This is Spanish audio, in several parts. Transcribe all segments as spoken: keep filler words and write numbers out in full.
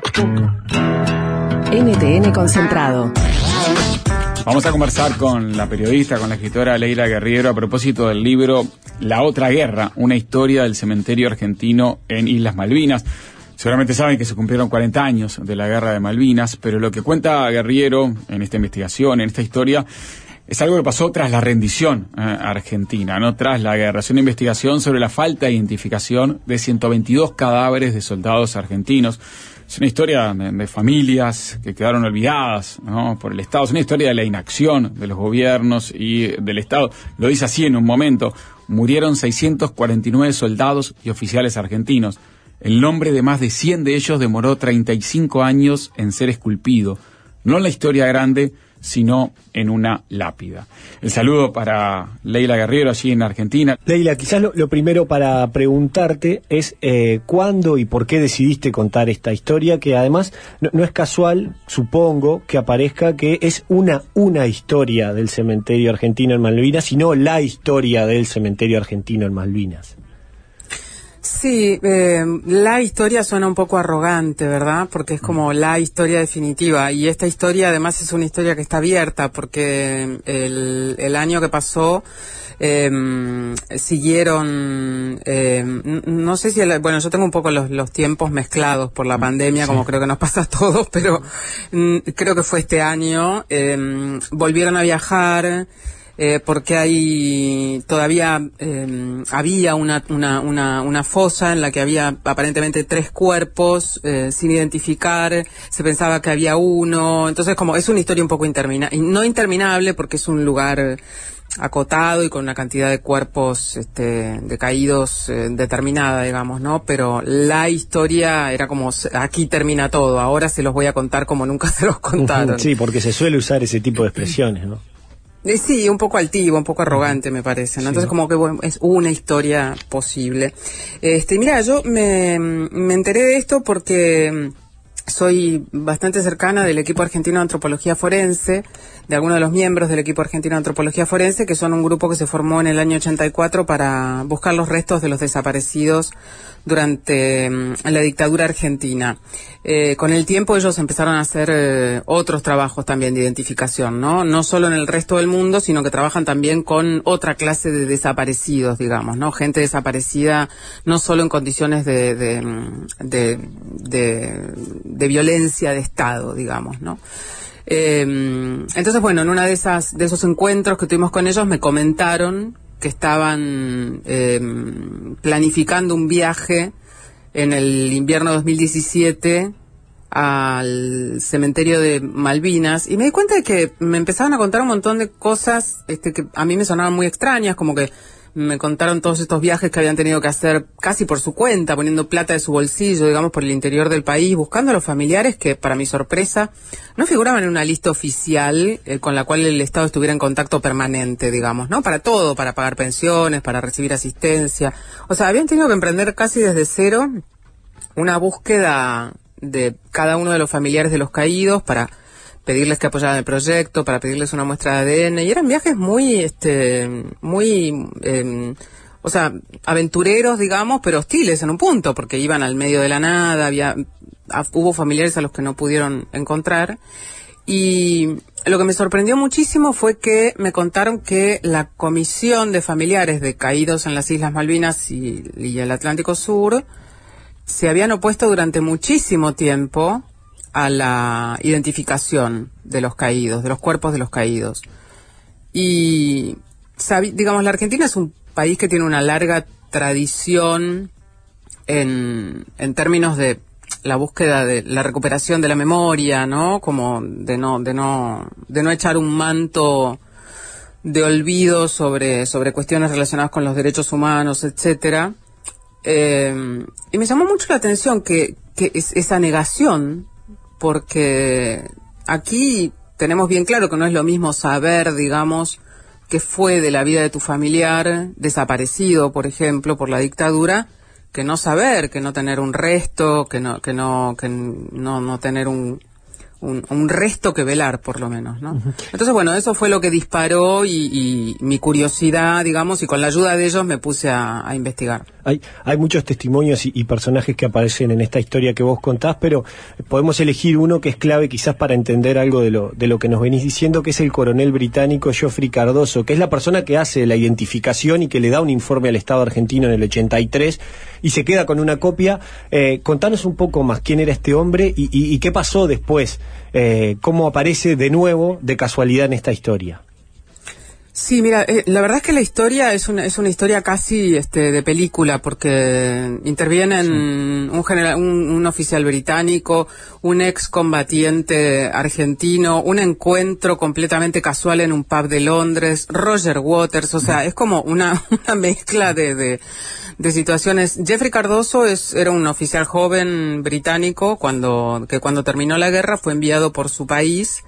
N T N Concentrado. Vamos a conversar con la periodista, con la escritora Leila Guerriero a propósito del libro La Otra Guerra, una historia del cementerio argentino en Islas Malvinas. Seguramente saben que se cumplieron cuarenta años de la Guerra de Malvinas, pero lo que cuenta Guerriero en esta investigación, en esta historia, es algo que pasó tras la rendición eh, argentina, no tras la guerra. Es una investigación sobre la falta de identificación de ciento veintidós cadáveres de soldados argentinos. Es una historia de, de familias que quedaron olvidadas, ¿no?, por el Estado. Es una historia de la inacción de los gobiernos y del Estado. Lo dice así en un momento. Murieron seiscientos cuarenta y nueve soldados y oficiales argentinos. El nombre de más de cien de ellos demoró treinta y cinco años en ser esculpido. No en la historia grande, sino en una lápida. El saludo para Leila Guerriero allí en Argentina. Leila, quizás lo, lo primero para preguntarte es eh, ¿cuándo y por qué decidiste contar esta historia? Que además no, no es casual, supongo, que aparezca que es una, una historia del cementerio argentino en Malvinas, sino la historia del cementerio argentino en Malvinas. Sí, eh, la historia suena un poco arrogante, ¿verdad? Porque es como la historia definitiva. Y esta historia además es una historia que está abierta, porque el, el año que pasó eh, siguieron, eh, no sé si, el, bueno, yo tengo un poco los, los tiempos mezclados por la pandemia, sí, como creo que nos pasa a todos, pero mm, creo que fue este año. Eh, volvieron a viajar. Eh, porque hay todavía eh, había una, una una una fosa en la que había aparentemente tres cuerpos eh, sin identificar. Se pensaba que había uno, entonces como es una historia un poco interminable, no interminable porque es un lugar acotado y con una cantidad de cuerpos este, decaídos eh, determinada, digamos, ¿no? Pero la historia era como, aquí termina todo, ahora se los voy a contar como nunca se los contaron. Sí, porque se suele usar ese tipo de expresiones, ¿no? Sí, un poco altivo, un poco arrogante me parece, ¿no? Entonces como que bueno, es una historia posible. Este, mira, yo me, me enteré de esto porque soy bastante cercana del equipo argentino de antropología forense, de algunos de los miembros del equipo argentino de antropología forense, que son un grupo que se formó en el año ochenta y cuatro para buscar los restos de los desaparecidos durante um, la dictadura argentina. Eh, con el tiempo ellos empezaron a hacer eh, otros trabajos también de identificación, ¿no? No solo en el resto del mundo, sino que trabajan también con otra clase de desaparecidos, digamos, ¿no? Gente desaparecida no solo en condiciones de, de, de, de, de violencia de Estado, digamos, ¿no? Eh, entonces, bueno, en una de esas de esos encuentros que tuvimos con ellos me comentaron que estaban eh, planificando un viaje en el invierno dos mil diecisiete al cementerio de Malvinas, y me di cuenta de que me empezaban a contar un montón de cosas este, que a mí me sonaban muy extrañas, como que me contaron todos estos viajes que habían tenido que hacer casi por su cuenta, poniendo plata de su bolsillo, digamos, por el interior del país, buscando a los familiares que, para mi sorpresa, no figuraban en una lista oficial eh, con la cual el Estado estuviera en contacto permanente, digamos, ¿no? Para todo, para pagar pensiones, para recibir asistencia. O sea, habían tenido que emprender casi desde cero una búsqueda de cada uno de los familiares de los caídos para pedirles que apoyaran el proyecto, para pedirles una muestra de A D N, y eran viajes muy, este, muy, eh, o sea, aventureros, digamos, pero hostiles en un punto, porque iban al medio de la nada, había, hubo familiares a los que no pudieron encontrar, y lo que me sorprendió muchísimo fue que me contaron que la comisión de familiares de caídos en las Islas Malvinas y, y el Atlántico Sur se habían opuesto durante muchísimo tiempo a la identificación de los caídos, de los cuerpos de los caídos. Y, digamos, la Argentina es un país que tiene una larga tradición en, en términos de la búsqueda de la recuperación de la memoria, ¿no? Como de no, de no, de no echar un manto de olvido sobre, sobre cuestiones relacionadas con los derechos humanos, etcétera. Eh, y me llamó mucho la atención que, que es, esa negación, porque aquí tenemos bien claro que no es lo mismo saber, digamos, qué fue de la vida de tu familiar desaparecido, por ejemplo, por la dictadura, que no saber, que no tener un resto, que no que no que no no tener un un, un resto que velar, por lo menos, ¿no? Uh-huh. Entonces, bueno, eso fue lo que disparó y, y mi curiosidad, digamos, y con la ayuda de ellos me puse a, a investigar. Hay, hay muchos testimonios y, y personajes que aparecen en esta historia que vos contás, pero podemos elegir uno que es clave quizás para entender algo de lo, de lo que nos venís diciendo, que es el coronel británico Geoffrey Cardoso, que es la persona que hace la identificación y que le da un informe al Estado argentino en el ochenta y tres y se queda con una copia. Eh, contanos un poco más quién era este hombre y, y, y qué pasó después, eh, cómo aparece de nuevo de casualidad en esta historia. Sí, mira, eh, la verdad es que la historia es una, es una historia casi este, de película, porque intervienen sí. un, general, un, un oficial británico, un excombatiente argentino, un encuentro completamente casual en un pub de Londres, Roger Waters, o sea, es como una, una mezcla de, de, de situaciones. Geoffrey Cardoso es, era un oficial joven británico cuando, que cuando terminó la guerra fue enviado por su país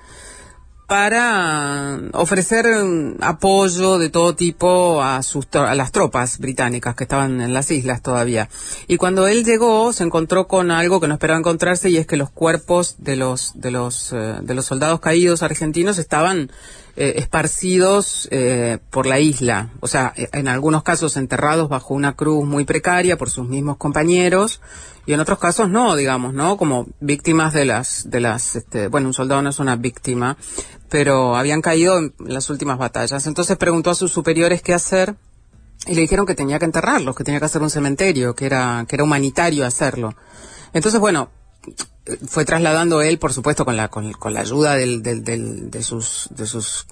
para ofrecer apoyo de todo tipo a, sus, a las tropas británicas que estaban en las islas todavía. Y cuando él llegó, se encontró con algo que no esperaba encontrarse, y es que los cuerpos de los de los eh, de los soldados caídos argentinos estaban eh, esparcidos eh, por la isla. O sea, en algunos casos enterrados bajo una cruz muy precaria por sus mismos compañeros, y en otros casos no, digamos, ¿no? Como víctimas de las, de las, este, bueno, un soldado no es una víctima, pero habían caído en las últimas batallas. Entonces preguntó a sus superiores qué hacer, y le dijeron que tenía que enterrarlos, que tenía que hacer un cementerio, que era, que era humanitario hacerlo. Entonces, bueno, fue trasladando él, por supuesto, con la, con, con la ayuda del, del, del, de sus, de sus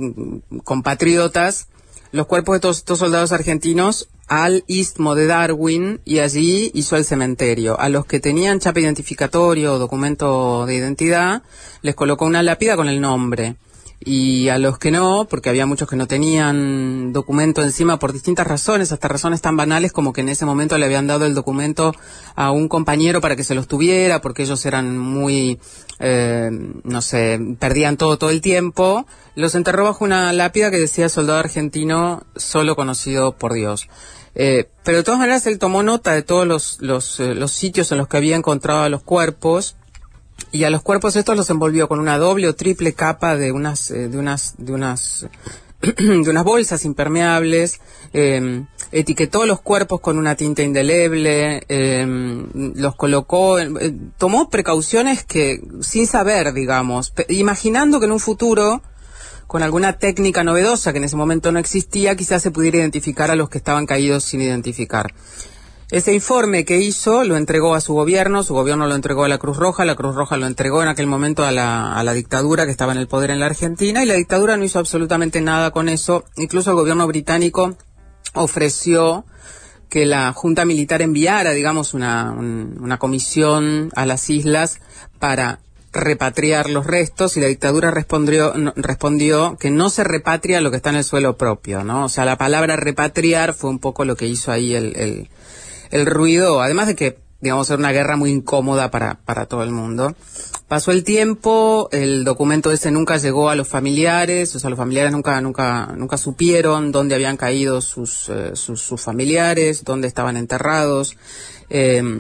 compatriotas, los cuerpos de todos estos soldados argentinos al istmo de Darwin, y allí hizo el cementerio. A los que tenían chapa identificatorio o documento de identidad, les colocó una lápida con el nombre. Y a los que no, porque había muchos que no tenían documento encima por distintas razones, hasta razones tan banales como que en ese momento le habían dado el documento a un compañero para que se los tuviera, porque ellos eran muy, eh, no sé, perdían todo todo el tiempo, los enterró bajo una lápida que decía soldado argentino solo conocido por Dios. Eh, pero de todas maneras él tomó nota de todos los, los, eh, los sitios en los que había encontrado a los cuerpos, y a los cuerpos estos los envolvió con una doble o triple capa de unas eh, de unas de unas de unas bolsas impermeables, eh, etiquetó los cuerpos con una tinta indeleble, eh, los colocó, eh, tomó precauciones que sin saber, digamos, pe- imaginando que en un futuro, con alguna técnica novedosa que en ese momento no existía, quizás se pudiera identificar a los que estaban caídos sin identificar. Ese informe que hizo lo entregó a su gobierno, su gobierno lo entregó a la Cruz Roja, la Cruz Roja lo entregó en aquel momento a la, a la dictadura que estaba en el poder en la Argentina, y la dictadura no hizo absolutamente nada con eso. Incluso el gobierno británico ofreció que la Junta Militar enviara, digamos, una, un, una comisión a las islas para repatriar los restos, y la dictadura respondió, no, respondió que no se repatria lo que está en el suelo propio, ¿no? O sea, la palabra repatriar fue un poco lo que hizo ahí el... el el ruido, además de que, digamos, era una guerra muy incómoda para, para todo el mundo. Pasó el tiempo, el documento ese nunca llegó a los familiares, o sea, los familiares nunca, nunca, nunca supieron dónde habían caído sus, eh, sus, sus familiares, dónde estaban enterrados. Eh,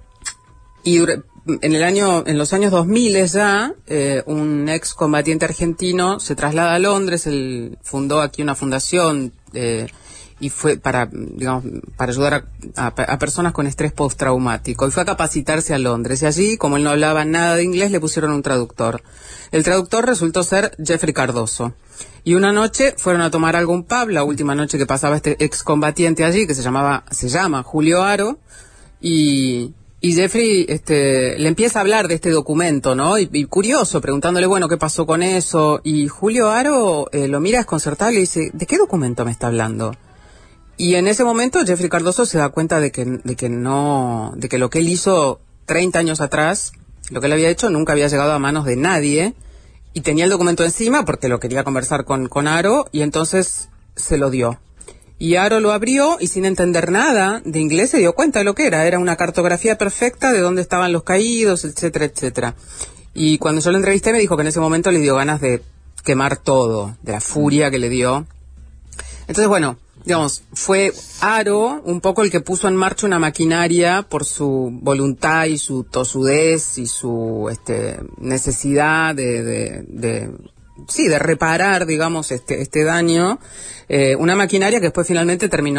y en el año, en los años dos mil ya, eh, un excombatiente argentino se traslada a Londres, él fundó aquí una fundación, eh, y fue para, digamos, para ayudar a, a, a personas con estrés postraumático, y fue a capacitarse a Londres, y allí, como él no hablaba nada de inglés, le pusieron un traductor. El traductor resultó ser Geoffrey Cardoso, y una noche fueron a tomar algo a un pub, la última noche que pasaba este excombatiente allí, que se llamaba, se llama Julio Aro, y... Y Geoffrey este, le empieza a hablar de este documento, ¿no? Y, y curioso, preguntándole, bueno, ¿qué pasó con eso? Y Julio Aro eh, lo mira desconcertado y le dice, ¿de qué documento me está hablando? Y en ese momento Geoffrey Cardoso se da cuenta de que, de que no, de que lo que él hizo treinta años atrás, lo que él había hecho, nunca había llegado a manos de nadie, y tenía el documento encima porque lo quería conversar con, con Aro, y entonces se lo dio. Y Aro lo abrió y sin entender nada de inglés se dio cuenta de lo que era. Era una cartografía perfecta de dónde estaban los caídos, etcétera, etcétera. Y cuando yo lo entrevisté me dijo que en ese momento le dio ganas de quemar todo, de la furia que le dio. Entonces, bueno, digamos, fue Aro un poco el que puso en marcha una maquinaria por su voluntad y su tosudez y su este, necesidad de... de, de sí, de reparar, digamos, este, este daño, eh, una maquinaria que después finalmente terminó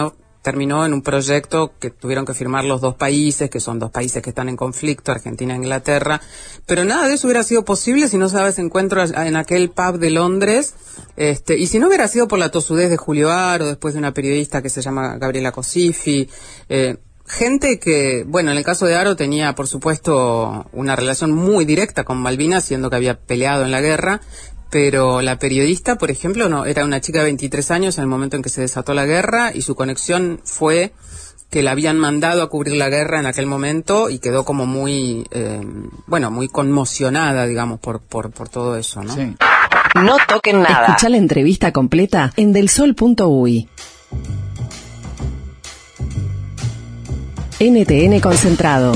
terminó en un proyecto que tuvieron que firmar los dos países, que son dos países que están en conflicto, Argentina e Inglaterra, pero nada de eso hubiera sido posible si no se daba ese encuentro en aquel pub de Londres, este, y si no hubiera sido por la tosudez de Julio Aro, después de una periodista que se llama Gabriela Cosifi, eh, gente que, bueno, en el caso de Aro tenía, por supuesto, una relación muy directa con Malvinas, siendo que había peleado en la guerra, pero la periodista, por ejemplo, no, era una chica de veintitrés años en el momento en que se desató la guerra, y su conexión fue que la habían mandado a cubrir la guerra en aquel momento, y quedó como muy, eh, bueno, muy conmocionada, digamos, por, por, por todo eso, ¿no? Sí. No toquen nada. Escuchá la entrevista completa en delsol punto uy. N T N Concentrado.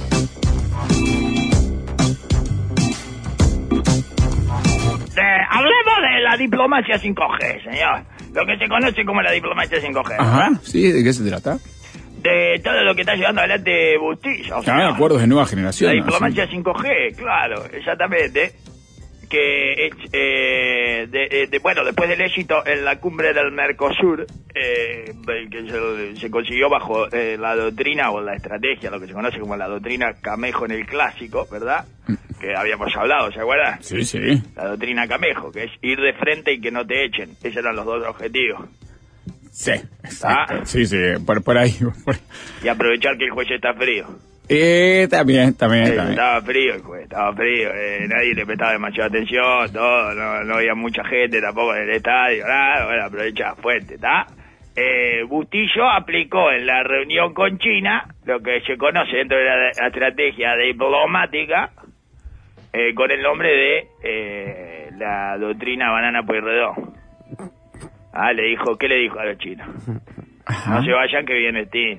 Hablemos de la diplomacia cinco G, señor. Lo que se conoce como la diplomacia cinco G. Ajá, sí, ¿de qué se trata? De todo lo que está llevando adelante Bustillo. Ah, acuerdos de nueva generación. La diplomacia ¿no? Sí. cinco G, claro, exactamente. Que, eh, de, de, de, bueno, después del éxito en la cumbre del Mercosur, eh, que se, se consiguió bajo eh, la doctrina o la estrategia, lo que se conoce como la doctrina Camejo en el clásico, ¿verdad? Que habíamos hablado, ¿se acuerdan? Sí, sí. La doctrina Camejo, que es ir de frente y que no te echen. Esos eran los dos objetivos. Sí, exacto. ¿Ah? Sí, sí, por, por ahí. Por... Y aprovechar que el juez está frío. Eh, también, también, eh, también. Estaba frío el juez, estaba frío. Eh, nadie le prestaba demasiada atención, todo, no, no había mucha gente tampoco en el estadio, nada, bueno, aprovecha fuerte, ¿está? Eh, Bustillo aplicó en la reunión con China lo que se conoce dentro de la, la estrategia diplomática, eh, con el nombre de eh, la doctrina Banana Pueyrredón. Ah, le dijo, ¿qué le dijo a los chinos? Ajá. No se vayan que viene Steam.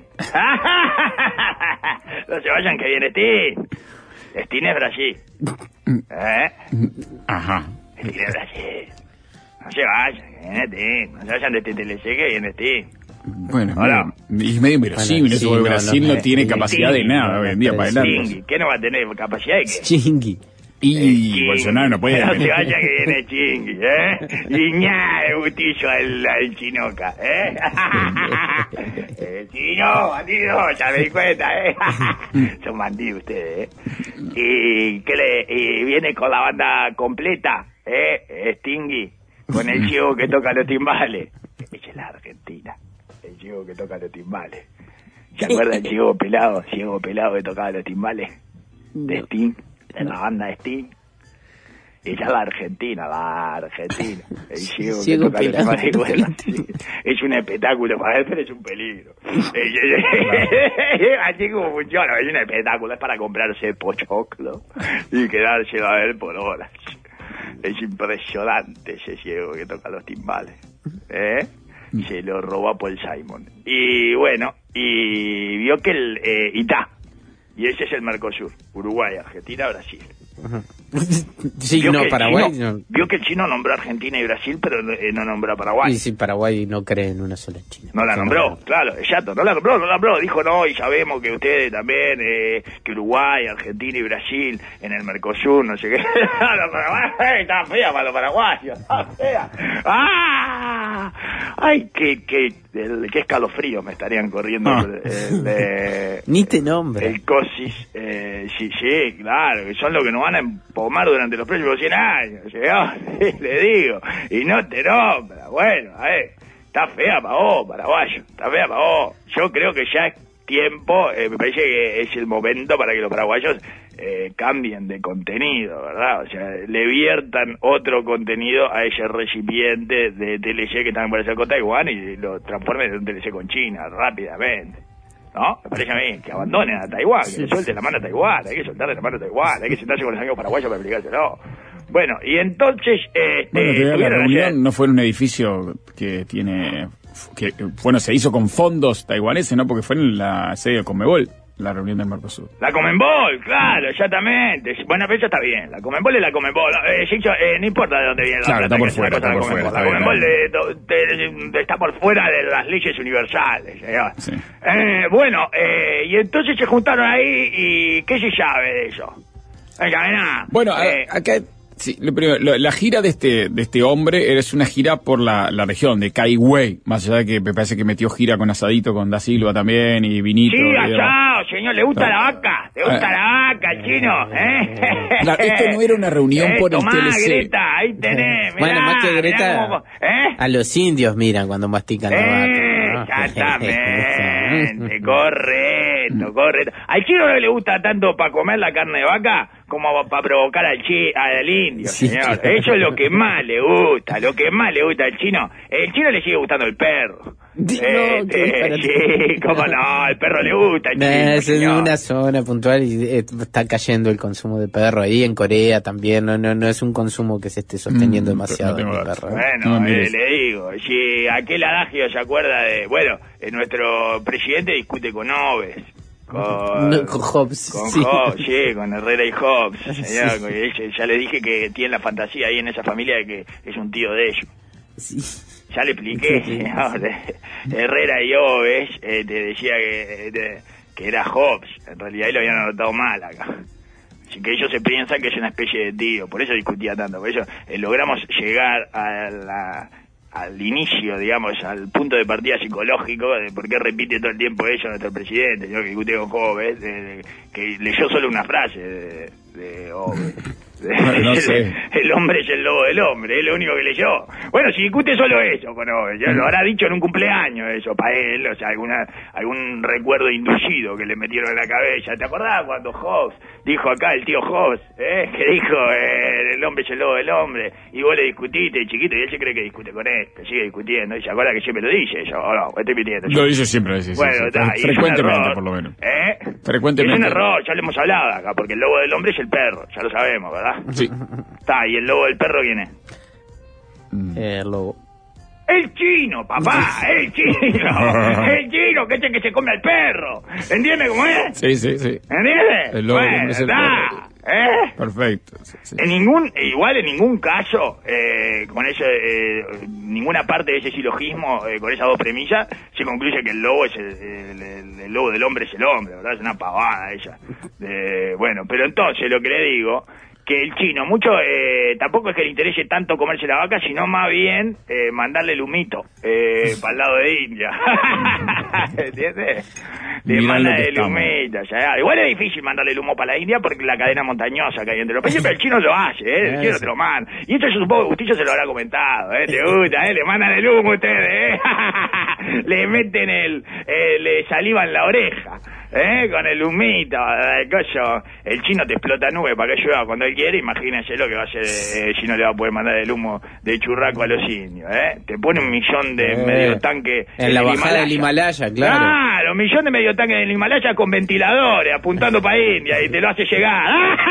No se vayan que viene Steam. Steam es Brasil. ¿Eh? Ajá. Steam es Brasil. No se vayan que viene Steam. No se vayan de T T L C que viene Steam. Bueno, bueno, es medio inverosímil bueno, eso, sí, porque Brasil no, no, no tiene no, capacidad de nada hoy en día para adelante. ¿Qué no va a tener capacidad de qué? Chingui. Y Bolsonaro no puede. No se vaya que viene Chingui, ¿eh? Guiñá el Bustillo al, al Chinoca, ¿eh? El chino, bandido, ya me di cuenta, ¿eh? Son bandidos ustedes, ¿eh? Y que le y viene con la banda completa, ¿eh? Stingy, con el ciego que toca los timbales. Esa es la Argentina, el ciego que toca los timbales. ¿Se acuerdan el ciego pelado, ciego pelado que tocaba los timbales? De Sting. De la banda de Sting. Ella es la Argentina, la Argentina. El ciego, ciego que toca los timbales. Bueno, sí, es un espectáculo, para él, pero es un peligro. Así como funciona, es un espectáculo, es para comprarse pochoclo y quedarse a ver por horas. Es impresionante ese ciego que toca los timbales. ¿Eh? Se lo robó a Paul Simon. Y bueno, y vio que el... Eh, y ta. Y ese es el Mercosur. Uruguay, Argentina, Brasil. Ajá. Sí, no, Paraguay chino, no. Vio que el chino nombró a Argentina y Brasil, pero eh, no nombró a Paraguay. Y si Paraguay no cree en una sola China. No la nombró, no, claro, exacto, no la nombró, no la nombró. Dijo, no, y sabemos que ustedes también, eh, que Uruguay, Argentina y Brasil en el Mercosur, no sé qué. Los paraguayos, está fea para los paraguayos, está fea. ¡Ah! Ay, qué, qué, el, qué escalofrío me estarían corriendo. Ah. El, el, eh, Ni te nombra. El COSIS, eh, sí, sí, claro, que son los que nos van a empomar durante los próximos cien años, ¿sí? Le digo, y no te nombra. Bueno, a ver, está fea para vos, paraguayo, está fea para vos. Yo creo que ya es tiempo, eh, me parece que es el momento para que los paraguayos eh, cambien de contenido, ¿verdad? O sea, le viertan otro contenido a ese recipiente de T L C que están por hacer con Taiwán y lo transformen en un T L C con China rápidamente. ¿No? Me parece a mí que abandonen a Taiwán, que le suelten la mano a Taiwán, hay que soltarle la mano a Taiwán, hay que sentarse con los amigos paraguayos para explicárselo. Bueno, y entonces... Este, bueno, la reunión ayer... no fue en un edificio que tiene... que bueno, se hizo con fondos taiwaneses, ¿no? Porque fue en la sede de Conmebol, la reunión del Mercosur. La Conmebol, claro, exactamente. Bueno, pero eso está bien. La Conmebol es la Conmebol. Eh, se hizo, eh, no importa de dónde viene la claro, plata. Está por fuera, está por fuera. La Conmebol de, de, está por fuera de las leyes universales. Sí. Eh, bueno, eh, y entonces se juntaron ahí y ¿qué se sabe de eso? No sabe nada. Bueno, eh, acá... Sí, lo primero, lo, la gira de este de este hombre es una gira por la, la región de Caigüey, más allá de que me parece que metió gira con asadito con Da Silva también y vinito. Sí, y asado, señor, ¿le gusta la vaca? ¿Le gusta la vaca, el chino? ¿Eh? Claro, esto no era una reunión eh, por el tomá, T L C. Greta, ahí tenés, mirá, Bueno, más que Greta, cómo, ¿eh? a los indios miran cuando mastican la vaca. Exactamente, correcto, correcto. Al chino no le gusta tanto para comer la carne de vaca como para provocar al chi al indio, Sí, señor. claro. Eso es lo que más le gusta, lo que más le gusta al chino. El chino le sigue gustando el perro. No, Este, qué sí, cómo no, el perro le gusta. El No, chino, es en señor. una zona puntual y eh, está cayendo el consumo de perro. Ahí en Corea también, no no no es un consumo que se esté sosteniendo Mm, demasiado no tengo de datos. perro. Bueno, No, eh, mires. le digo, si aquel adagio se acuerda de, bueno, eh, nuestro presidente discute con Oves, con, No, con Hobbes, con sí. Hobbes, sí, con Herrera y Hobbes, señor, Sí. con- ella- ya le dije que tiene la fantasía ahí en esa familia de que es un tío de ellos. Sí. Ya le expliqué, Sí. señor, Herrera y Oves, eh, te decía que, de- que era Hobbes, en realidad lo habían anotado mal acá. Así que ellos se piensan que es una especie de tío, por eso discutía tanto, por eso eh, logramos llegar a la, al inicio, digamos, al punto de partida psicológico de por qué repite todo el tiempo eso nuestro presidente, yo que discute con Hobbes, de- de- que leyó solo una frase de, de Hobbes. No, no sé. El hombre es el lobo del hombre, es lo único que leyó. Bueno, si discute solo eso con Hobbes, ya lo habrá dicho en un cumpleaños eso para él, o sea, alguna algún recuerdo inducido que le metieron en la cabeza. ¿Te acordás cuando Hobbes dijo acá, el tío Hobbes, eh, que dijo eh, el hombre es el lobo del hombre, y vos le discutiste, chiquito, y él se cree que discute con él, que sigue discutiendo, y se acuerda que siempre lo dice eso, o no, estoy mintiendo. Lo dice siempre, sí, sí, Bueno, sí. está, y es un Frecuentemente, error, por lo menos. ¿eh? Frecuentemente. Es un error, ya lo hemos hablado acá, porque el lobo del hombre es el perro, ya lo sabemos, ¿verdad? Sí. Está, ¿y el lobo del perro quién es? Eh, el lobo. El chino, papá, el chino, el chino, que es el que se come al perro, ¿entiendes cómo es? Sí, sí, sí. ¿Entiendes? El lobo Bueno, es el está, ¿eh? Perfecto. Sí, sí. En ningún, igual en ningún caso, eh, con ese, eh, ninguna parte de ese silogismo, eh, con esas dos premisas, se concluye que el lobo es el, el, el- el lobo del hombre es el hombre, ¿verdad? Es una pavada ella. Eh, bueno, pero entonces lo que le digo, que el chino, mucho, eh, tampoco es que le interese tanto comerse la vaca, sino más bien eh, mandarle el humito eh, para el lado de India. ¿Entiendes? Le Mirá manda lo que el estamos. humito. Ya. Igual es difícil mandarle el humo para la India porque la cadena montañosa que hay entre los países, pero el chino lo hace, ¿eh? El chino te lo manda. Y esto yo supongo que Bustillo se lo habrá comentado, ¿eh? Te gusta, ¿eh? Le mandan el humo a ustedes, ¿eh? Le meten el, eh, le salivan la oreja. ¿Eh? Con el humito, el coso, el chino te explota nube para que llueva cuando él quiere, imagínense lo que va a hacer eh, si no le va a poder mandar el humo de churraco a los indios, ¿eh? Te pone un millón de Eh, medio tanque en la bajada del Himalaya, claro. Claro, un millón de medio tanque del Himalaya con ventiladores apuntando para India y te lo hace llegar.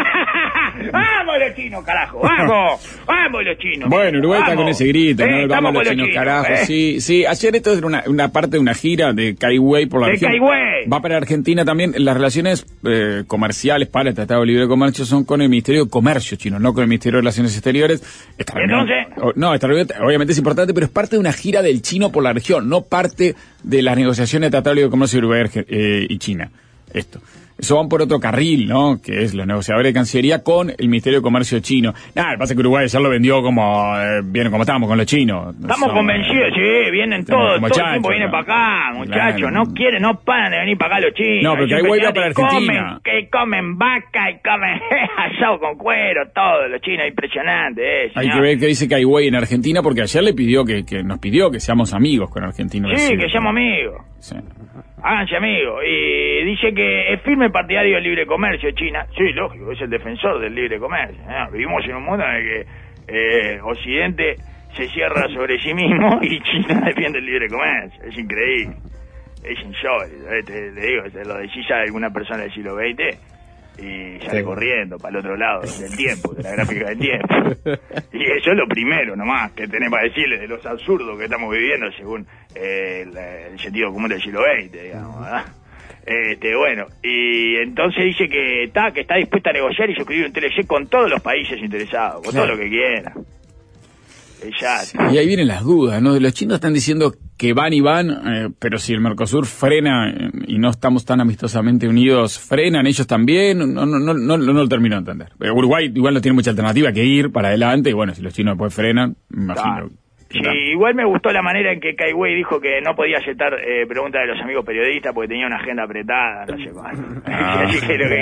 ¡Vamos los chinos, carajo! ¡Vamos! ¡Vamos los chinos! Bueno, Uruguay está ¡Vamos! con ese grito, Eh, ¿no? estamos Vamos los con chinos, carajo. ¿eh? Sí, sí. Ayer esto era una, una parte de una gira de Caigüey por la De región. Caigüey. Va para Argentina también. Las relaciones eh, comerciales para el Tratado de Libre Comercio son con el Ministerio de Comercio chino, no con el Ministerio de Relaciones Exteriores. Esta reunión- Entonces- o- no, esta reunión obviamente es importante, pero es parte de una gira del chino por la región, no parte de las negociaciones de Tratado de Libre Comercio de Uruguay Arge- eh, y China. Esto. Eso van por otro carril, ¿no? Que es los negociadores de Cancillería con el Ministerio de Comercio chino. Nada, lo que pasa es que Uruguay ya lo vendió como, eh, bien, como estábamos con los chinos. Estamos Son- convencidos, sí, vienen Estamos todos, como todo el tiempo chachos, vienen ¿no? para acá, muchachos, Claro. no quieren, no paran de venir para acá los chinos. No, pero que Siempre ahí va te para Argentina. Comen, que comen vaca y comen asado con cuero, todo, los chinos, impresionante, eh, Hay señor. que ver qué dice Caigüey en Argentina, porque ayer le pidió que, que nos pidió que seamos amigos con Argentina. Sí, que seamos amigos. Sí. Háganse amigos. Y dice que es firme partidario del libre comercio China. Sí, lógico, es el defensor del libre comercio. ¿eh? Vivimos en un mundo en el que eh, Occidente se cierra sobre sí mismo y China defiende el libre comercio. Es increíble. Es insólito. ¿eh? Te, te digo, te lo decís a alguna persona del siglo veinte y sale Sí. corriendo para el otro lado del tiempo, de la gráfica del tiempo. Y eso es lo primero nomás que tenés para decirle de los absurdos que estamos viviendo según eh, el, el sentido común del siglo veinte, digamos, ¿verdad? Este, bueno, y entonces dice que está, que está dispuesta a negociar y suscribir un T L C con todos los países interesados, con Claro. todo lo que quiera. Exacto. Y ahí vienen las dudas, ¿no? Los chinos están diciendo que van y van, eh, pero si el Mercosur frena eh, y no estamos tan amistosamente unidos, frenan ellos también, no no no no, no lo termino de entender. Eh, Uruguay igual no tiene mucha alternativa que ir para adelante, y bueno, si los chinos después frenan, me imagino. Claro. Sí, igual me gustó la manera en que Kai Wei dijo que no podía aceptar eh, preguntas de los amigos periodistas porque tenía una agenda apretada, no sé cuál. Ah, Así que lo que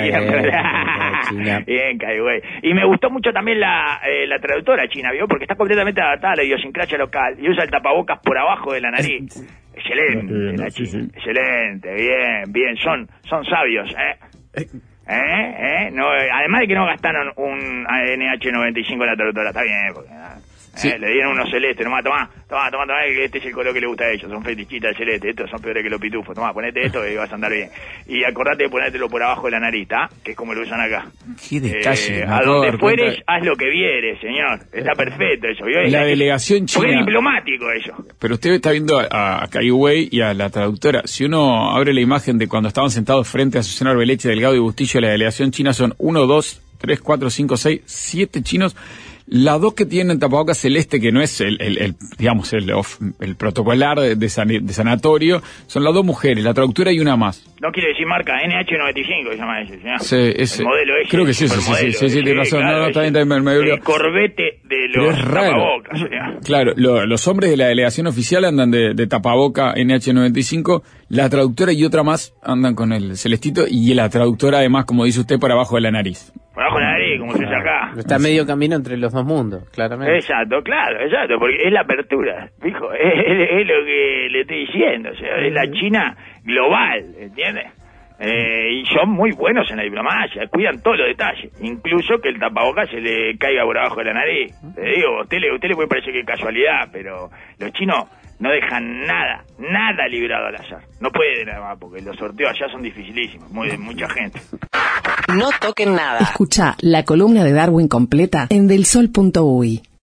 quieran. Bien, Kai Wei. Y me gustó mucho también la, eh, la traductora china, ¿vio? Porque está completamente adaptada a la idiosincrasia local y usa el tapabocas por abajo de la nariz. Excelente, la china. Sí, sí. Excelente, bien, bien. Son, son sabios, ¿eh? ¿Eh? ¿Eh? No, además de que no gastaron un N H noventa y cinco en la traductora, está bien, porque... Sí. Eh, le dieron unos celestes, nomás, tomá, tomá, tomá, tomá, que este es el color que le gusta a ellos, son fetichistas de celeste, estos son peores que los pitufos, tomá, ponete esto y vas a andar bien. Y acordate de ponértelo por abajo de la nariz, ¿tá? Que es como lo usan acá. Qué detalle. Eh, a donde fueres, cuenta... haz lo que vieres, señor. Está perfecto eso, ¿vio? La delegación china... Porque es diplomático eso. Pero usted está viendo a, a Kai Wei y a la traductora. Si uno abre la imagen de cuando estaban sentados frente a Susana Arbeleche, Delgado y Bustillo, la delegación china son uno, dos, tres, cuatro, cinco, seis, siete chinos. Las dos que tienen tapabocas celeste, que no es el, el, el digamos, el, el protocolar de, de, san, de sanatorio, son las dos mujeres, la traductora y una más. No quiere decir marca, N H noventa y cinco se llama ese, ¿no? Sí, ese. El modelo ese. Creo que es ese, sí, sí, sí, sí, tiene razón. Claro, no, no, está bien, está bien, me, me el corbete de los tapabocas. Claro, lo, los hombres de la delegación oficial andan de, de tapaboca N H noventa y cinco, la traductora y otra más andan con el celestito, y la traductora además, como dice usted, por abajo de la nariz. Por abajo de la nariz, como se dice acá. Está medio camino entre los dos mundos, claramente. Exacto, claro, exacto, porque es la apertura, hijo, es, es, es lo que le estoy diciendo, o sea, es la China global, ¿entiendes? Eh, y son muy buenos en la diplomacia, cuidan todos los detalles, incluso que el tapabocas se le caiga por abajo de la nariz. Te digo, a usted le, a usted le puede parecer que es casualidad, pero los chinos no dejan nada, nada librado al azar. No pueden además, porque los sorteos allá son dificilísimos, muy de mucha gente. No toquen nada. Escucha la columna de Darwin completa en del sol punto u y.